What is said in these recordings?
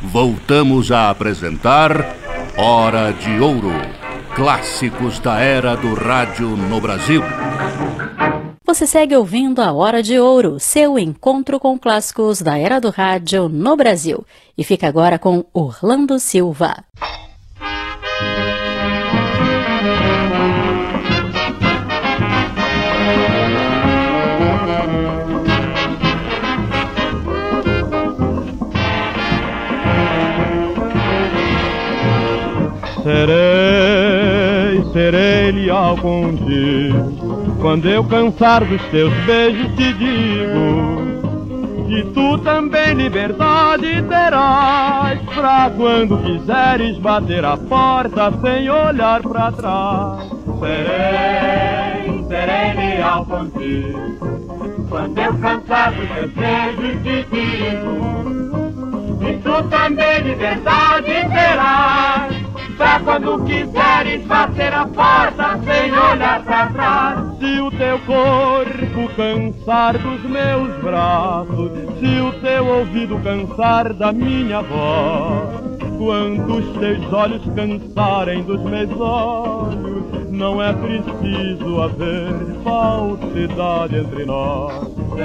voltamos a apresentar Hora de Ouro, clássicos da era do rádio no Brasil. Você segue ouvindo a Hora de Ouro, seu encontro com clássicos da era do rádio no Brasil. E fica agora com Orlando Silva. Serei leal contigo. Quando eu cansar dos teus beijos te digo que tu também liberdade terás, pra quando quiseres bater a porta sem olhar pra trás. Serei leal contigo. Quando eu cansar dos teus beijos te digo que tu também liberdade terás, pra quando quiseres bater a porta sem olhar pra trás. Se o teu corpo cansar dos meus braços, se o teu ouvido cansar da minha voz, quando os teus olhos cansarem dos meus olhos, não é preciso haver falsidade entre nós.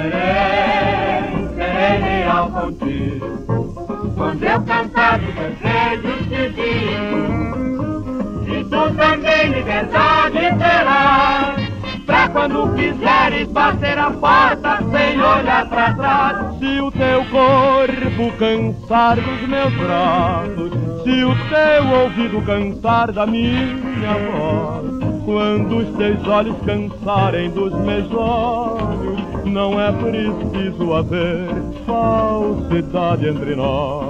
Serei leal contigo. Quando eu cansar dos desejos te digo, e tu também liberdade terás, pra quando quiseres bater a porta sem olhar pra trás. Se o teu corpo cansar dos meus braços, se o teu ouvido cansar da minha voz, quando os teus olhos cansarem dos meus olhos, não é preciso haver falsidade entre nós.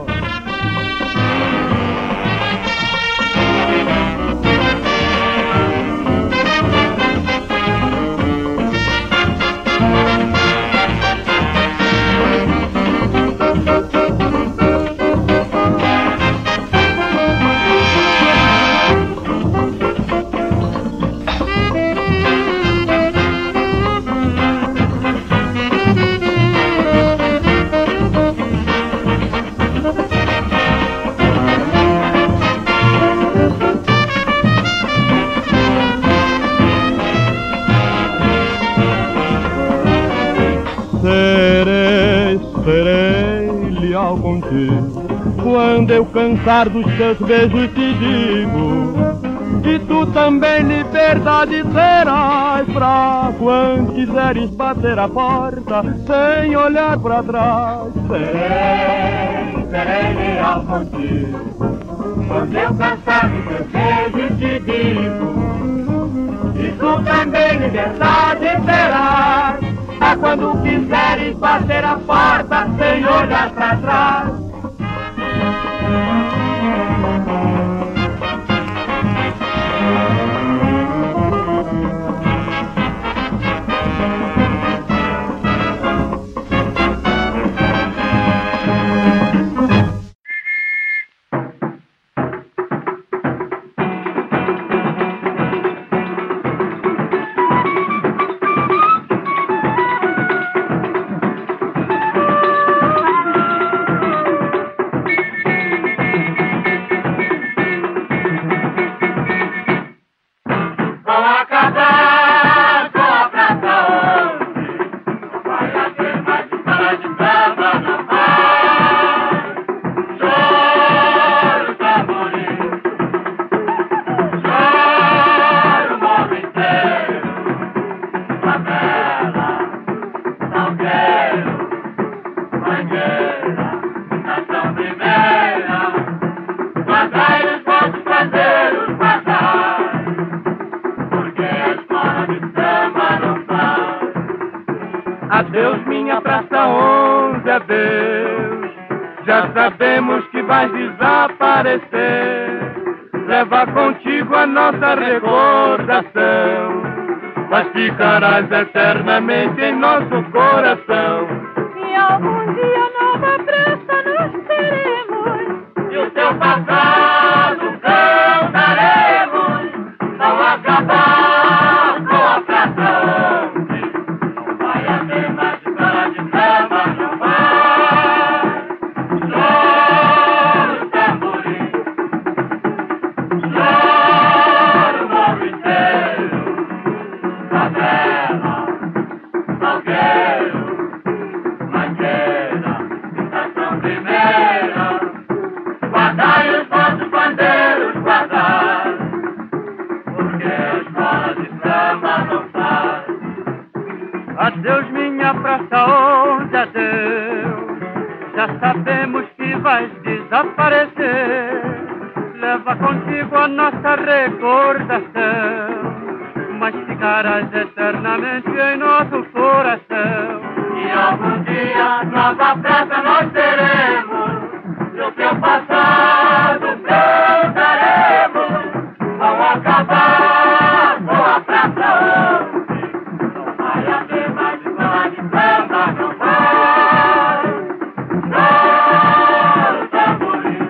Serei leal contigo. Quando eu cansar dos teus beijos te digo que tu também liberdade terás, pra quando quiseres bater a porta sem olhar pra trás. Serei leal contigo. Quando eu cansar dos teus beijos te digo que tu também liberdade terás, pra quando quiseres bater a porta sem olhar pra trás. Adeus minha praça 11, adeus. Já sabemos que vais desaparecer. Leva contigo a nossa recordação, mas ficarás eternamente em nosso coração. E algum dia nova pressa nos teremos, E o teu passado cantaremos, não acabar com a praça 11. Não vai haver mais história de samba, não vai. Deus, minha praça, onde é Deus? Já sabemos que vais desaparecer. Leva contigo a nossa recordação, mas ficarás eternamente em nosso coração. E algum dia nova praça nós teremos, no teu passado cantaremos. Vão acabar com a praça hoje, não vai haver mais escola de samba, não vai. Chora o tamborim,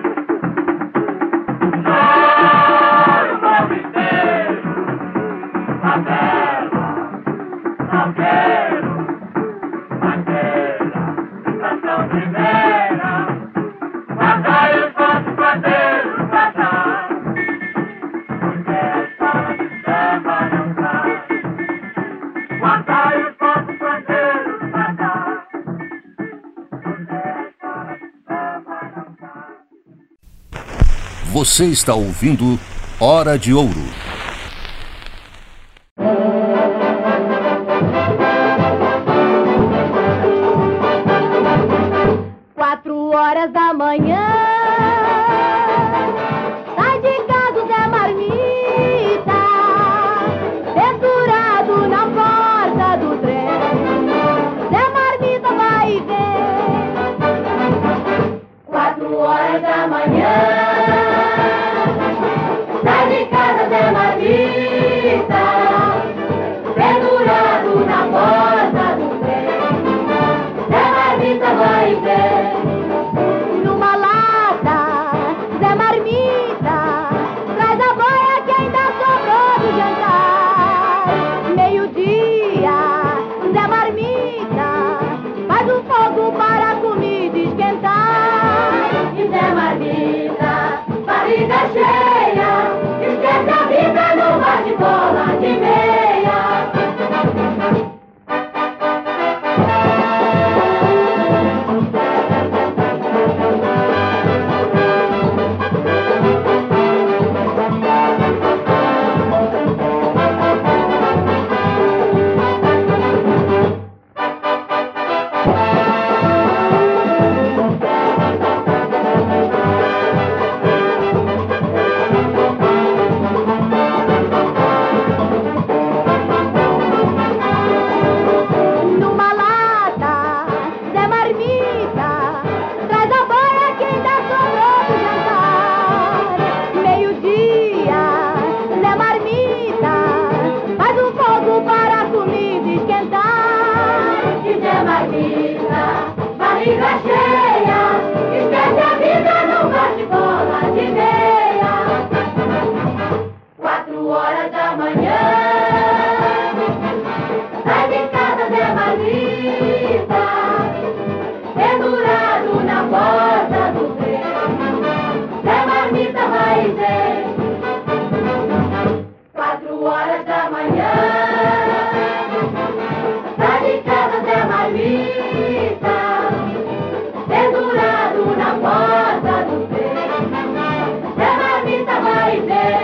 chora o mundo inteiro, favela, salgueiro, bandeira, estação primeira, guardai os vossos bandeiros pra trás, porque a escola de samba não sai. Guardai os vossos bandeiros pra trás, porque a escola de samba não sai. Você está ouvindo Hora de Ouro. Quatro horas da manhã, sai de casa o Zé Marmita, pendurado na porta do trem. Zé Marmita vai ver. 4 horas da manhã, sai de casa Zé Marmita, pendurado na porta do trem. Zé Marmita vai ver. Numa lata, Zé Marmita traz a boia que ainda sobrou do jantar. Meio-dia, Zé Marmita faz um fogo para a comida esquentar. E Zé Marmita, barriga cheia, esquece a vida no bate-bola de meia. Numa lata, Zé Marmita traz a boia que ainda sobrou do jantar. Meio-dia, Zé Marmita faz um fogo para a comida esquentar. E Zé Marmita, barriga cheia, esquece a vida no bate-bola de meia. 4 horas da manhã, sai de casa Zé Marmita, pendurado na porta do trem. Zé Marmita vai ver. 4 horas da manhã, sai de casa Zé Marmita, pendurado na porta do trem. Zé Marmita vai ver.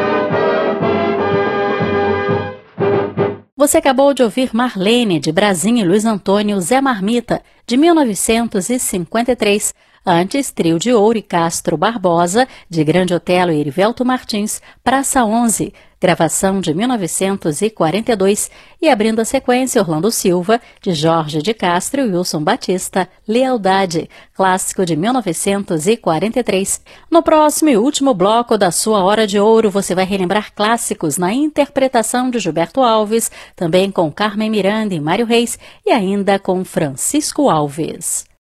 Você acabou de ouvir Marlene, de Brasinha e Luiz Antônio, Zé Marmita, de 1953. Antes, Trio de Ouro e Castro Barbosa, de Grande Otelo e Erivelto Martins, Praça 11, gravação de 1942. E abrindo a sequência, Orlando Silva, de Jorge de Castro e Wilson Batista, Lealdade, clássico de 1943. No próximo e último bloco da sua Hora de Ouro, você vai relembrar clássicos na interpretação de Gilberto Alves, também com Carmen Miranda e Mário Reis, e ainda com Francisco Alves.